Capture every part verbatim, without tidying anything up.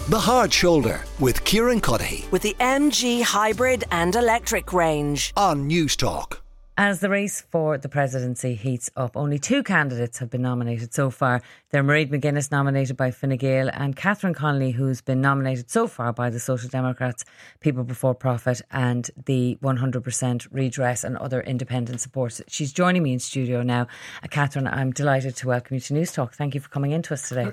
The Hard Shoulder with Kieran Cuddihy with the M G Hybrid and Electric range on News Talk. As the race for the presidency heats up, only two candidates have been nominated so far. They're Mairead McGuinness, nominated by Fine Gael, and Catherine Connolly, who's been nominated so far by the Social Democrats, People Before Profit and the one hundred percent Redress and other independent supports. She's joining me in studio now. Uh, Catherine, I'm delighted to welcome you to News Talk. Thank you for coming in to us today.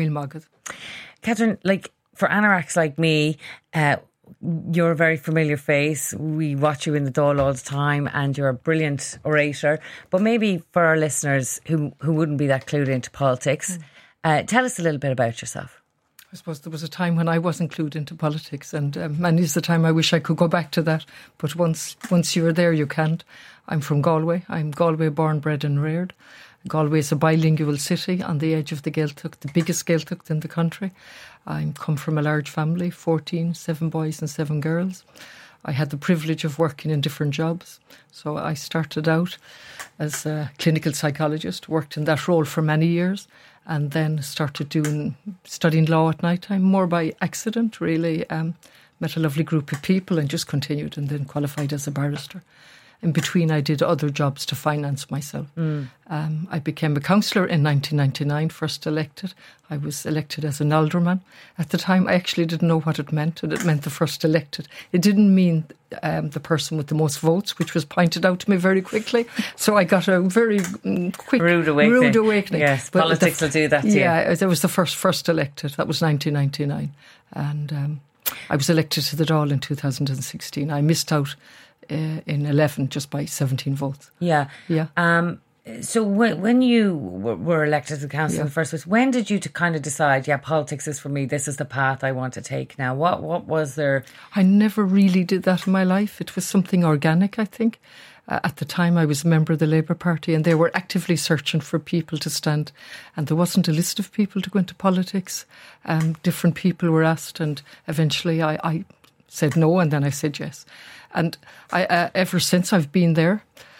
Catherine, like, for anoraks like me, uh, you're a very familiar face. We watch you in the Dáil all the time and you're a brilliant orator. But maybe for our listeners who, who wouldn't be that clued into politics, mm. uh, tell us a little bit about yourself. I suppose there was a time when I wasn't clued into politics, and um, many's the time I wish I could go back to that. But once once you're there, you can't. I'm from Galway. I'm Galway born, bred and reared. Galway is a bilingual city on the edge of the Gaeltacht, the biggest Gaeltacht in the country. I come from a large family, fourteen, seven boys and seven girls. I had the privilege of working in different jobs. So I started out as a clinical psychologist, worked in that role for many years, and then started doing studying law at night time, more by accident, really. Um, met a lovely group of people and just continued, and then qualified as a barrister. In between, I did other jobs to finance myself. Mm. Um, I became a councillor in nineteen ninety-nine, first elected. I was elected as an alderman. At the time, I actually didn't know what it meant, and it meant the first elected. It didn't mean um, the person with the most votes, which was pointed out to me very quickly. So I got a very um, quick rude awakening. Rude awakening. Yes, but politics the, will do that to yeah, you. Yeah, I was the first first elected. That was nineteen ninety-nine, and um, I was elected to the Dáil in two thousand sixteen. I missed out Uh, in eleven just by seventeen votes. Yeah. Yeah. Um, so when, when you were, were elected to the council yeah. in the first place, when did you to kind of decide, yeah, politics is for me, this is the path I want to take now? What, what was there? I never really did that in my life. It was something organic, I think. Uh, at the time, I was a member of the Labour Party, and they were actively searching for people to stand. And there wasn't a list of people to go into politics. Um, different people were asked, and eventually I, I said no, and then I said yes. And I, uh, ever since I've been there,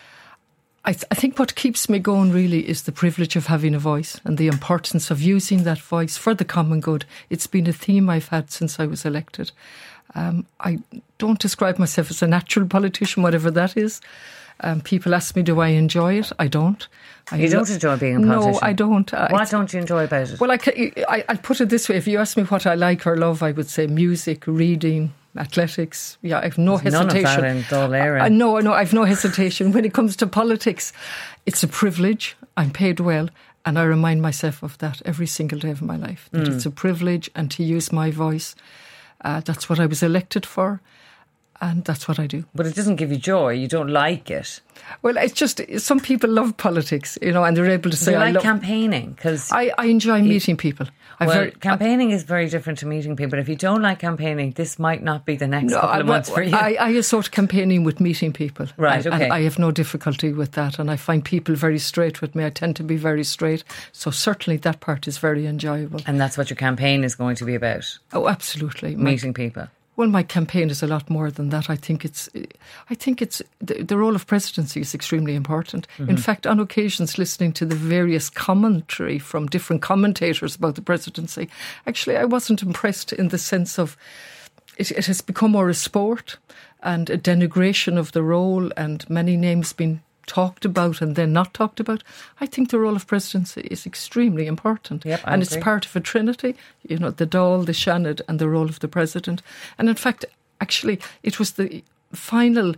I, th- I think what keeps me going really is the privilege of having a voice and the importance of using that voice for the common good. It's been a theme I've had since I was elected. Um, I don't describe myself as a natural politician, whatever that is. Um, people ask me, do I enjoy it? I don't. I you don't enjoy being a politician? No, I don't. What I, don't you enjoy about it? Well, I, I, I'll put it this way. If you ask me what I like or love, I would say music, reading, athletics. Yeah, I have no There's hesitation. None of that in Dáil Éireann. I, I, no, no, I've no hesitation. When it comes to politics, it's a privilege. I'm paid well, and I remind myself of that every single day of my life. That mm. it's a privilege, and to use my voice. Uh, that's what I was elected for. And that's what I do. But it doesn't give you joy. You don't like it. Well, it's just, some people love politics, you know, and they're able to say, you like I love campaigning? Cause I, I enjoy you, meeting people. Well, very, campaigning I, is very different to meeting people. If you don't like campaigning, this might not be the next no, couple of I, months for you. I, I assort campaigning with meeting people. Right, and, okay. And I have no difficulty with that. And I find people very straight with me. I tend to be very straight. So certainly that part is very enjoyable. And that's what your campaign is going to be about? Oh, absolutely. Meeting My, people. Well, my campaign is a lot more than that. I think it's, I think it's the, the role of presidency is extremely important. Mm-hmm. In fact, on occasions, listening to the various commentary from different commentators about the presidency, actually, I wasn't impressed in the sense of it, it has become more a sport and a denigration of the role, and many names being talked about and then not talked about. I think the role of presidency is extremely important. Yep, I and agree. It's part of a trinity, you know, the Dáil, the Seanad and the role of the president. And in fact, actually, it was the final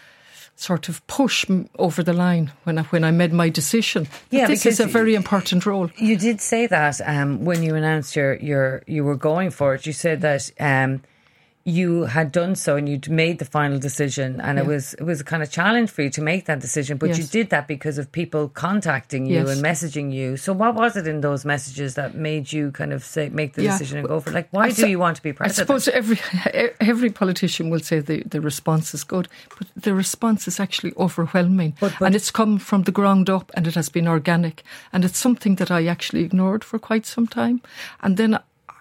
sort of push over the line when I, when I made my decision. Yeah, this is a very important role. You did say that um, when you announced your, your you were going for it. You said that um, you had done so and you'd made the final decision, and yeah. it was it was a kind of challenge for you to make that decision, but yes. you did that because of people contacting you yes. and messaging you. So what was it in those messages that made you kind of say make the yeah. decision and go for it? Like, why I do su- you want to be president? I suppose every every politician will say the, the response is good, but the response is actually overwhelming. But, but, and it's come from the ground up, and it has been organic, and it's something that I actually ignored for quite some time. And then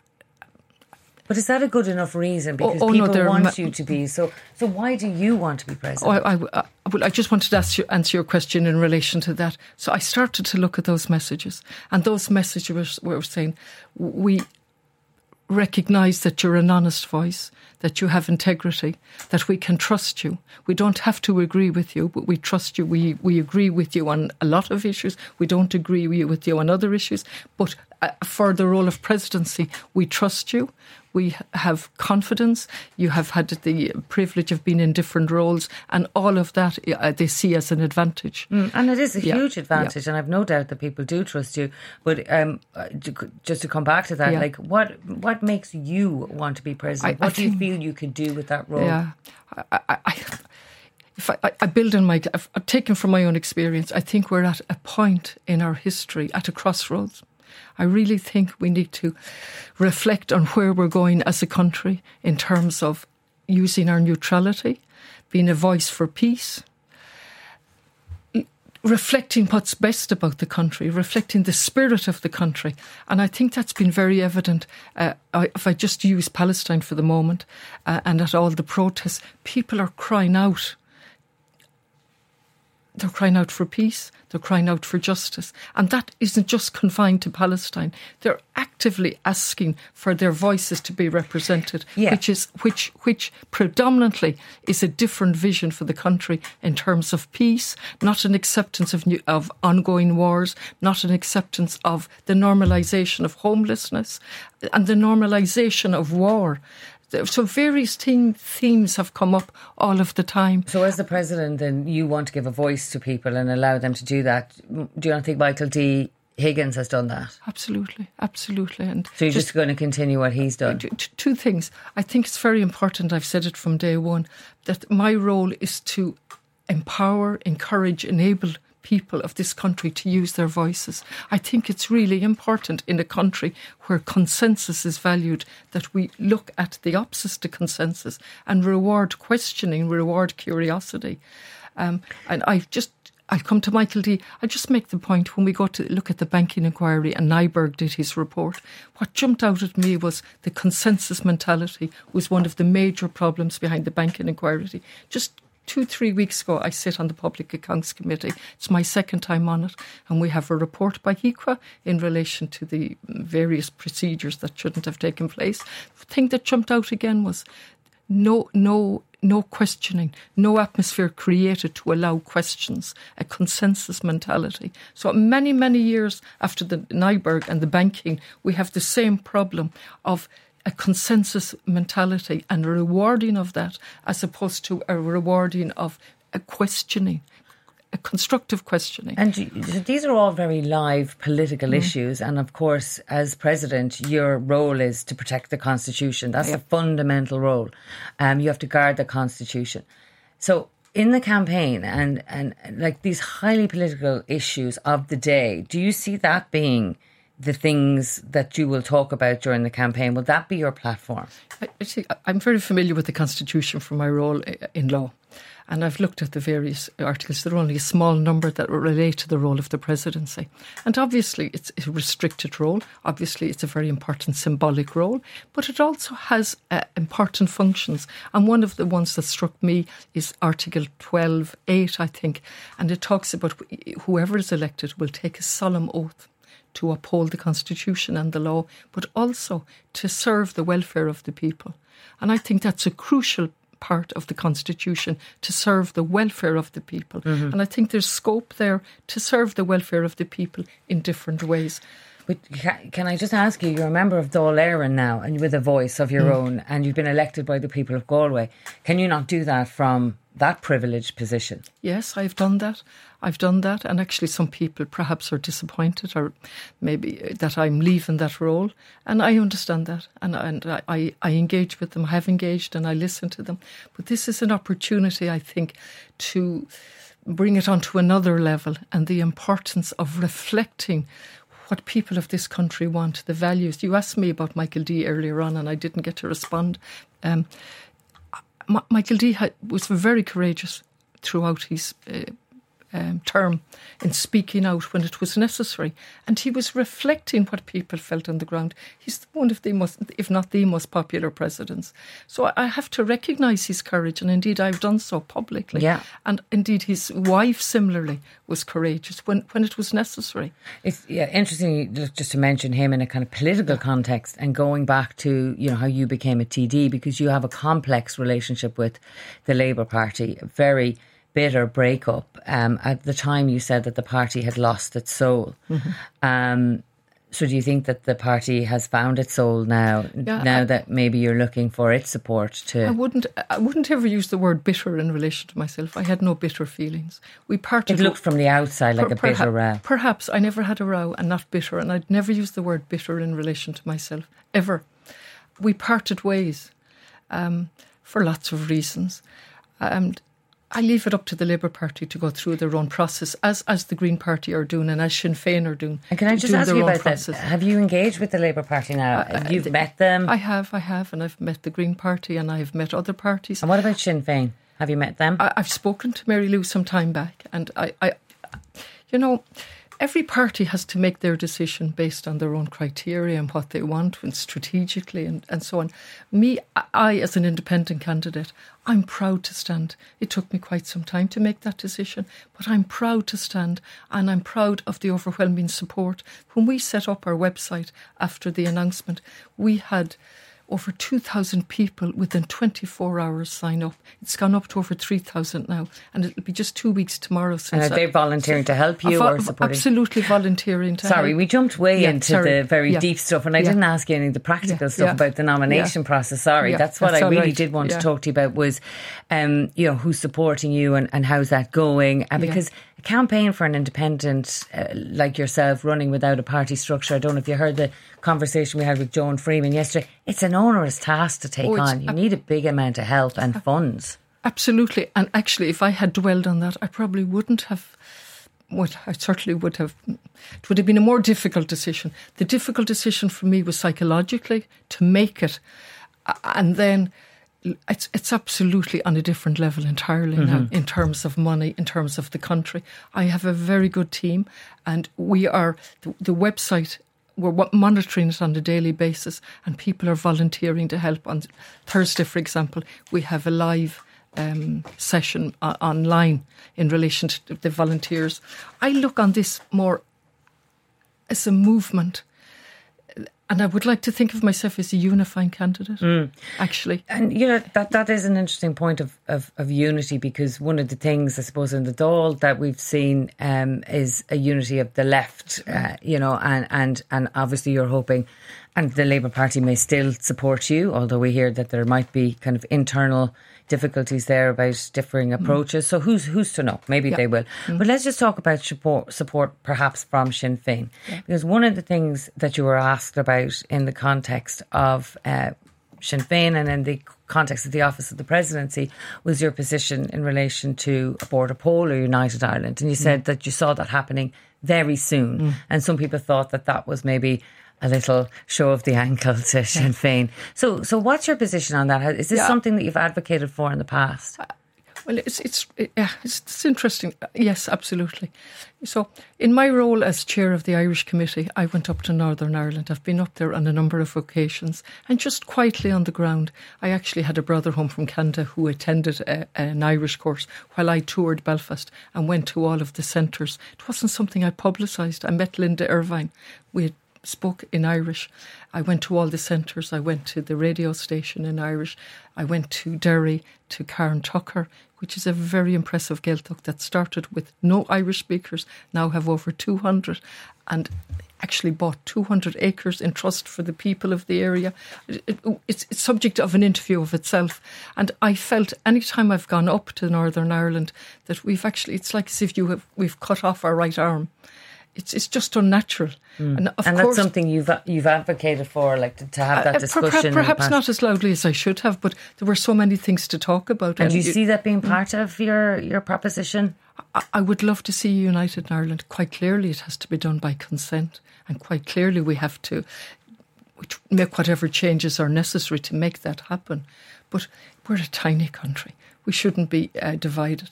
But is that a good enough reason? Because oh, oh, people no, want ma- you to be. So so why do you want to be president? Oh, I, I, I, well, I just wanted to ask you, answer your question in relation to that. So I started to look at those messages. And those messages were, were saying, we recognise that you're an honest voice, that you have integrity, that we can trust you. We don't have to agree with you, but we trust you. We we agree with you on a lot of issues. We don't agree with you on other issues. But uh, for the role of presidency, we trust you. We have confidence. You have had the privilege of being in different roles, and all of that uh, they see as an advantage. Mm, and it is a yeah. huge advantage, yeah. and I've no doubt that people do trust you. But um, just to come back to that, yeah. like what what makes you want to be president? I, what I do think, you feel you could do with that role? Yeah, I, I, I, if I, I build on my, I've taken from my own experience. I think we're at a point in our history, at a crossroads. I really think we need to reflect on where we're going as a country in terms of using our neutrality, being a voice for peace, reflecting what's best about the country, reflecting the spirit of the country. And I think that's been very evident. Uh, if I just use Palestine for the moment, uh, and at all the protests, people are crying out. They're crying out for peace. They're crying out for justice. And that isn't just confined to Palestine. They're actively asking for their voices to be represented, yeah. which is which which predominantly is a different vision for the country in terms of peace, not an acceptance of new, of ongoing wars, not an acceptance of the normalisation of homelessness and the normalisation of war. So various theme, themes have come up all of the time. So as the president, then you want to give a voice to people and allow them to do that. Do you not think Michael D. Higgins has done that? Absolutely, absolutely. And so you're just, just going to continue what he's done? Two things. I think it's very important, I've said it from day one, that my role is to empower, encourage, enable people of this country to use their voices. I think it's really important in a country where consensus is valued that we look at the opposite to consensus and reward questioning, reward curiosity. Um, and I've just, I'll come to Michael D. I just make the point when we go to look at the banking inquiry and Nyberg did his report, what jumped out at me was the consensus mentality was one of the major problems behind the banking inquiry. Just Two, three weeks ago, I sit on the Public Accounts Committee. It's my second time on it. And we have a report by H I C W A in relation to the various procedures that shouldn't have taken place. The thing that jumped out again was no, no, no questioning, no atmosphere created to allow questions, a consensus mentality. So many, many years after the Nyberg and the banking, we have the same problem of a consensus mentality and a rewarding of that as opposed to a rewarding of a questioning, a constructive questioning. And these are all very live political mm. issues. And of course, as president, your role is to protect the Constitution. That's yeah. a fundamental role. Um, you have to guard the Constitution. So in the campaign and, and like these highly political issues of the day, do you see that being the things that you will talk about during the campaign? Will that be your platform? I, I see, I'm very familiar with the Constitution from my role in law, and I've looked at the various articles. There are only a small number that relate to the role of the presidency. And obviously it's a restricted role. Obviously it's a very important symbolic role, but it also has uh, important functions. And one of the ones that struck me is Article twelve eight, I think, and it talks about whoever is elected will take a solemn oath to uphold the Constitution and the law, but also to serve the welfare of the people. And I think that's a crucial part of the Constitution, to serve the welfare of the people. Mm-hmm. And I think there's scope there to serve the welfare of the people in different ways. But can I just ask you, you're a member of Dáil Éireann now and with a voice of your mm. own, and you've been elected by the people of Galway. Can you not do that from that privileged position? Yes, I've done that. I've done that. And actually some people perhaps are disappointed or maybe that I'm leaving that role. And I understand that. And, and I, I engage with them, I have engaged and I listen to them. But this is an opportunity, I think, to bring it onto another level and the importance of reflecting what people of this country want, the values. You asked me about Michael D earlier on and I didn't get to respond. Um, M- Michael D had, was very courageous throughout his uh, um, term in speaking out when it was necessary. And he was reflecting what people felt on the ground. He's one of the most, if not the most popular presidents. So I have to recognise his courage, and indeed I've done so publicly. Yeah. And indeed his wife similarly was courageous when, when it was necessary. It's yeah, interesting just to mention him in a kind of political context, and going back to, you know, how you became a T D, because you have a complex relationship with the Labour Party, a very bitter breakup. Um, at the time you said that the party had lost its soul. Mm-hmm. Um, so do you think that the party has found its soul now, yeah, now I, that maybe you're looking for its support to... I wouldn't I wouldn't ever use the word bitter in relation to myself. I had no bitter feelings. We parted... It looked from the outside like per, a bitter perha- row. Perhaps. I never had a row and not bitter, and I'd never use the word bitter in relation to myself, ever. We parted ways um, for lots of reasons. And I leave it up to the Labour Party to go through their own process, as as the Green Party are doing and as Sinn Féin are doing. And can I just ask you about that? Have you engaged with the Labour Party now? Uh, You've uh, met them? I have, I have, and I've met the Green Party and I've met other parties. And what about Sinn Féin? Have you met them? I, I've spoken to Mary Lou some time back, and I, I, you know, every party has to make their decision based on their own criteria and what they want, and strategically and, and so on. Me, I, as an independent candidate, I'm proud to stand. It took me quite some time to make that decision, but I'm proud to stand, and I'm proud of the overwhelming support. When we set up our website after the announcement, we had over two thousand people within twenty-four hours sign up. It's gone up to over three thousand now, and it'll be just two weeks tomorrow. Since and are they volunteering to help you vo- or supporting? Absolutely volunteering to Sorry, help. we jumped way yeah, into sorry. the very yeah. deep stuff, and I yeah. didn't ask you any of the practical yeah. stuff yeah. about the nomination yeah. process. Sorry, yeah. that's what that's I really right. did want yeah. to talk to you about was, um, you know, who's supporting you and, and how's that going? Uh, because yeah. a campaign for an independent uh, like yourself running without a party structure, I don't know if you heard the conversation we had with Joan Freeman yesterday, it's an onerous task to take oh, on. You ab- need a big amount of help and funds. Absolutely. And actually, if I had dwelled on that, I probably wouldn't have, what I certainly would have, it would have been a more difficult decision. The difficult decision for me was psychologically to make it. And then it's it's absolutely on a different level entirely mm-hmm. now, in terms of money, in terms of the country. I have a very good team, and we are, the, the website, we're monitoring it on a daily basis, and people are volunteering to help. On Thursday, for example, we have a live um, session uh, online in relation to the volunteers. I look on this more as a movement, and I would like to think of myself as a unifying candidate, mm. actually. And, you know, that, that is an interesting point of, of, of unity, because one of the things, I suppose, in the Dáil that we've seen um, is a unity of the left, uh, you know, and, and, and obviously you're hoping, and the Labour Party may still support you, although we hear that there might be kind of internal difficulties there about differing approaches. Mm. So who's who's to know? Maybe yeah. they will. Mm. But let's just talk about support, support perhaps from Sinn Féin. Yeah. Because one of the things that you were asked about in the context of uh, Sinn Féin and in the context of the Office of the Presidency was your position in relation to a border poll or United Ireland. And you said mm. that you saw that happening very soon. Mm. And some people thought that that was maybe a little show of the ankle to Sinn Féin. So, so what's your position on that? Is this yeah. something that you've advocated for in the past? Uh, well, it's it's it, yeah, it's, it's interesting. Yes, absolutely. So, in my role as chair of the Irish Committee, I went up to Northern Ireland. I've been up there on a number of occasions, and just quietly on the ground, I actually had a brother home from Canada who attended a, an Irish course while I toured Belfast and went to all of the centres. It wasn't something I publicised. I met Linda Irvine. We had spoke in Irish. I went to all the centres. I went to the radio station in Irish. I went to Derry, to Cairn Tucker, which is a very impressive Gaeltacht that started with no Irish speakers, now have over two hundred, and actually bought two hundred acres in trust for the people of the area. It, it, it's, it's subject of an interview of itself. And I felt any time I've gone up to Northern Ireland that we've actually, it's like as if you have, we've cut off our right arm. It's it's just unnatural, mm. and, of and course, that's something you've you've advocated for, like to, to have that uh, discussion. Per, perhaps not as loudly as I should have, but there were so many things to talk about. And, and do you, you see that being part mm. of your your proposition? I, I would love to see United in Ireland. Quite clearly, it has to be done by consent, and quite clearly, we have to make whatever changes are necessary to make that happen. But we're a tiny country; we shouldn't be uh, divided.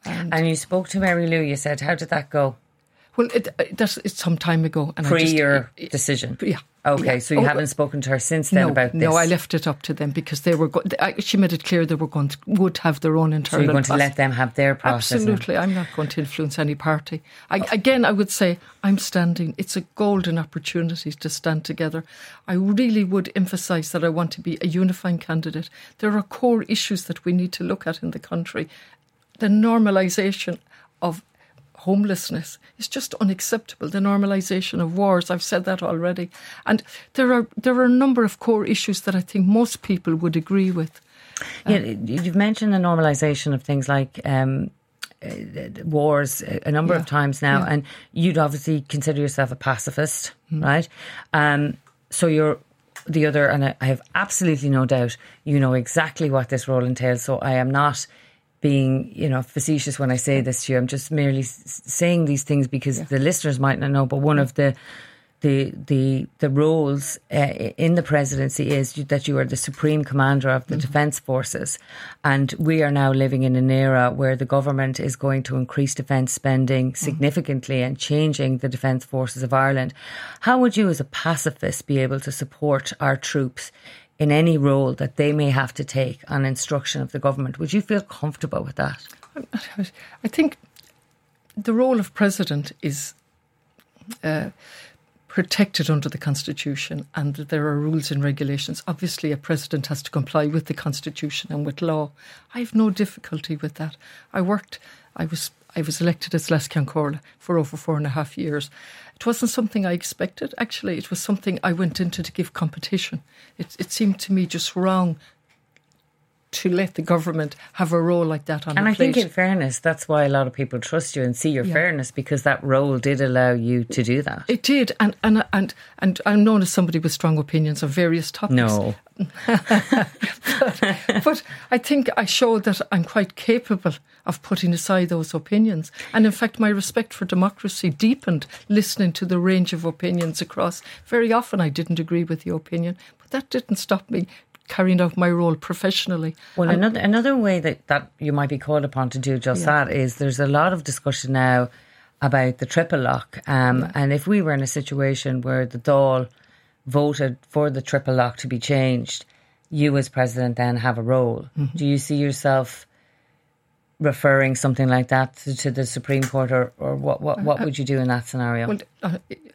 And, And you spoke to Mary Lou, you said. How did that go? Well, it, it, that's it's some time ago. And Pre I just, your it, it, decision? Yeah. Okay, yeah. so you oh, haven't spoken to her since then no, about this? No, I left it up to them because they were. Go- I, she made it clear they were going to, would have their own internal. So you're going process. to let them have their process? Absolutely, now. I'm not going to influence any party. I, again, I would say I'm standing. It's a golden opportunity to stand together. I really would emphasise that I want to be a unifying candidate. There are core issues that we need to look at in the country. The normalisation of homelessness is just unacceptable. The normalisation of wars, I've said that already. And there are there are a number of core issues that I think most people would agree with. Yeah, um, you've mentioned the normalisation of things like um, uh, wars a number yeah, of times now, yeah. and you'd obviously consider yourself a pacifist, mm. right? Um, so you're the other, and I, I have absolutely no doubt you know exactly what this role entails, so I am not being, you know, facetious when I say this to you. I'm just merely s- saying these things because yeah. the listeners might not know. But one of the the the the roles uh, in the presidency is that you are the supreme commander of the mm-hmm. defence forces, and we are now living in an era where the government is going to increase defence spending significantly mm-hmm. and changing the defence forces of Ireland. How would you, as a pacifist, be able to support our troops in any role that they may have to take on instruction of the government? Would you feel comfortable with that? I think the role of president is uh, protected under the Constitution, and there are rules and regulations. Obviously, a president has to comply with the Constitution and with law. I have no difficulty with that. I worked, I was I was elected as Leas Ceann for over four and a half years. It wasn't something I expected. Actually, it was something I went into to give competition. It, it seemed to me just wrong to let the government have a role like that on and the I plate. think in fairness, that's why a lot of people trust you and see your yeah. fairness, because that role did allow you to do that. It did, and and and and I'm known as somebody with strong opinions on various topics. No. but, but I think I showed that I'm quite capable of putting aside those opinions. And in fact, my respect for democracy deepened listening to the range of opinions across. Very often I didn't agree with the opinion, but that didn't stop me carrying out my role professionally. Well, and another another way that, that you might be called upon to do just yeah. that is there's a lot of discussion now about the triple lock. Um, yeah. And if we were in a situation where the Dáil voted for the triple lock to be changed, you as president then have a role. Mm-hmm. Do you see yourself referring something like that to, to the Supreme Court, or, or what, what, what would you do in that scenario? Well, uh,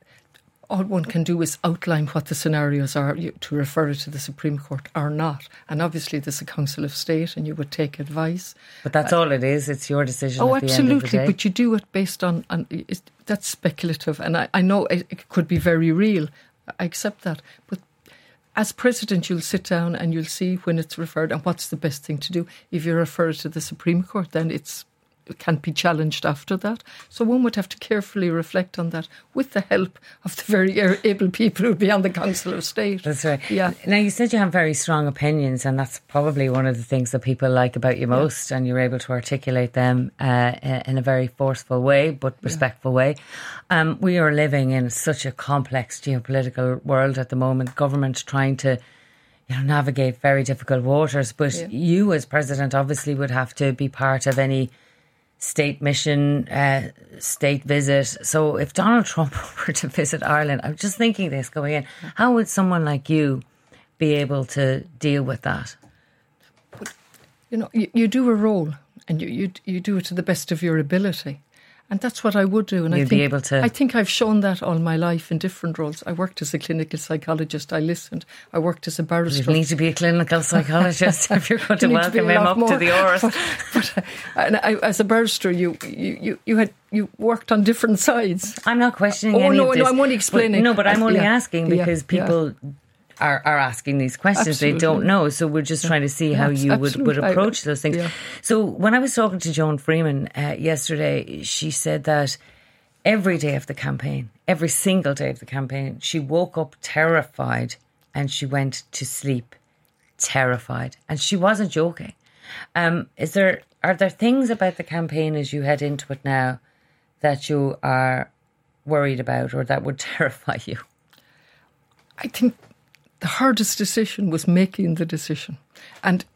all one can do is outline what the scenarios are to refer it to the Supreme Court or not. And obviously there's a Council of State and you would take advice. But that's uh, all it is. It's your decision oh, at the absolutely. end of the day. But you do it based on... on it's, that's speculative. And I, I know it, it could be very real. I accept that. But as president, you'll sit down and you'll see when it's referred and what's the best thing to do. If you refer it to the Supreme Court, then it's it can't be challenged after that. So one would have to carefully reflect on that with the help of the very able people who would be on the Council of State. That's right. Yeah. Now, you said you have very strong opinions, and that's probably one of the things that people like about you most, yeah. and you're able to articulate them uh, in a very forceful way, but respectful yeah. way. Um, we are living in such a complex geopolitical world at the moment, government trying to you know, navigate very difficult waters, but yeah. you as president obviously would have to be part of any state mission, uh, state visit. So if Donald Trump were to visit Ireland, I'm just thinking this going in, how would someone like you be able to deal with that? But, you know, you, you do a role and you, you you do it to the best of your ability. And that's what I would do. And You'd I think, be able to... I think I've shown that all my life in different roles. I worked as a clinical psychologist. I listened. I worked as a barrister. You need to be a clinical psychologist if you're going to welcome him up more. to the Oros. But, but and I, as a barrister, you, you, you, you had you worked on different sides. I'm not questioning oh, any no, of this. no, I'm only explaining. But, no, but I'm only yeah, asking because yeah, people... Yeah. Are, are asking these questions. Absolutely. They don't know. So we're just trying to see how Yes, you would, would approach those things. Yeah. So when I was talking to Joan Freeman uh, yesterday, she said that every day of the campaign, every single day of the campaign, she woke up terrified and she went to sleep terrified. And she wasn't joking. Um, is there are there things about the campaign as you head into it now that you are worried about or that would terrify you? I think the hardest decision was making the decision. And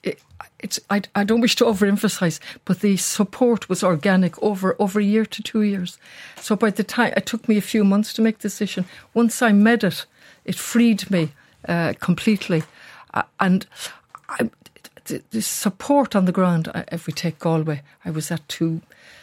it, it's, I, I don't wish to overemphasise, but the support was organic over, over a year to two years. So by the time, it took me a few months to make the decision. Once I made it, it freed me uh, completely. Uh, and I, the, the support on the ground, if we take Galway, I was at two,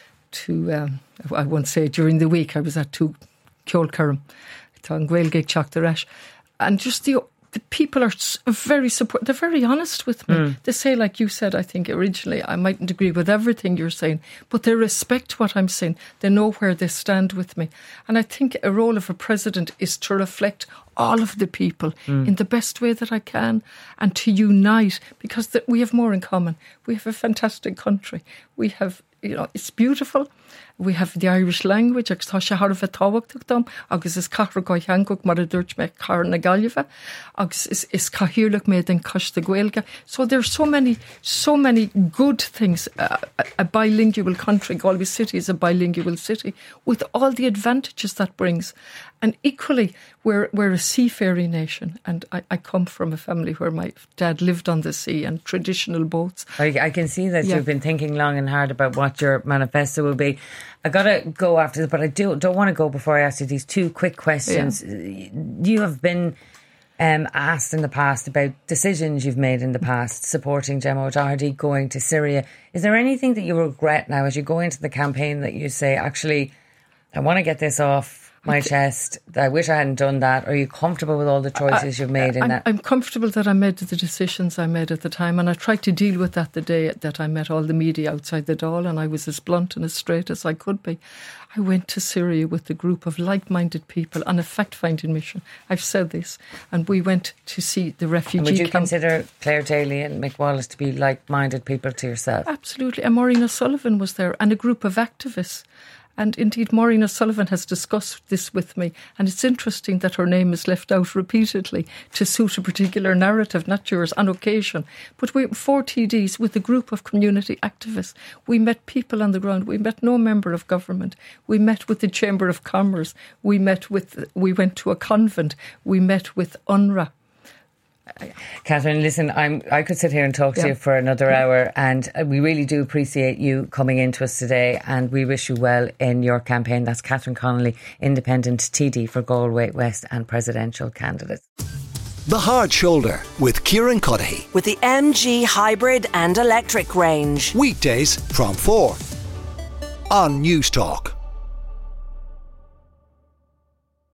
two um, I won't say during the week, I was at two Ceolcaram, Tá Gaeilge Teach de Reis. And just the the people are very support. They're very honest with me. Mm. They say, like you said, I think originally, I mightn't agree with everything you're saying, but they respect what I'm saying. They know where they stand with me. And I think a role of a president is to reflect all of the people mm. in the best way that I can, and to unite, because th- we have more in common. We have a fantastic country. We have, you know, it's beautiful. We have the Irish language, agus tá sé Harbh tábhachtach dom, agus is cara go heangach mar a dúirt me cara na Gaillimhe, agus is, is cahiúlach me den Cois de Gaeilge. So there's so many, so many good things. Uh, a, a bilingual country, Galway City is a bilingual city, with all the advantages that brings. And equally, we're, we're a seafaring nation, and I, I come from a family where my dad lived on the sea and traditional boats. I, I can see that yeah. you've been thinking long and hard about what your manifesto will be. I got to go after this, but I do, don't want to go before I ask you these two quick questions. Yeah. You have been um, asked in the past about decisions you've made in the past, supporting Gemma O'Doherty, going to Syria. Is there anything that you regret now as you go into the campaign that you say, actually, I want to get this off my chest, I wish I hadn't done that? Are you comfortable with all the choices I, you've made in I'm, that? I'm comfortable that I made the decisions I made at the time, and I tried to deal with that the day that I met all the media outside the Dáil, and I was as blunt and as straight as I could be. I went to Syria with a group of like-minded people on a fact-finding mission. I've said this, and we went to see the refugee and would you camp. consider Claire Daly and Mick Wallace to be like-minded people to yourself? Absolutely. And Maureen O'Sullivan was there, and a group of activists. And indeed, Maureen O'Sullivan has discussed this with me, and it's interesting that her name is left out repeatedly to suit a particular narrative, not yours, on occasion. But we four T Ds with a group of community activists. We met people on the ground. We met no member of government. We met with the Chamber of Commerce. We met with. We went to a convent. We met with U N R W A. Catherine, listen, I'm, I could sit here and talk yeah. to you for another hour, and we really do appreciate you coming into us today, and we wish you well in your campaign. That's Catherine Connolly, Independent T D for Galway West and presidential candidate. The Hard Shoulder with Kieran Cuddihy. With the M G hybrid and electric range. Weekdays from four on News Talk.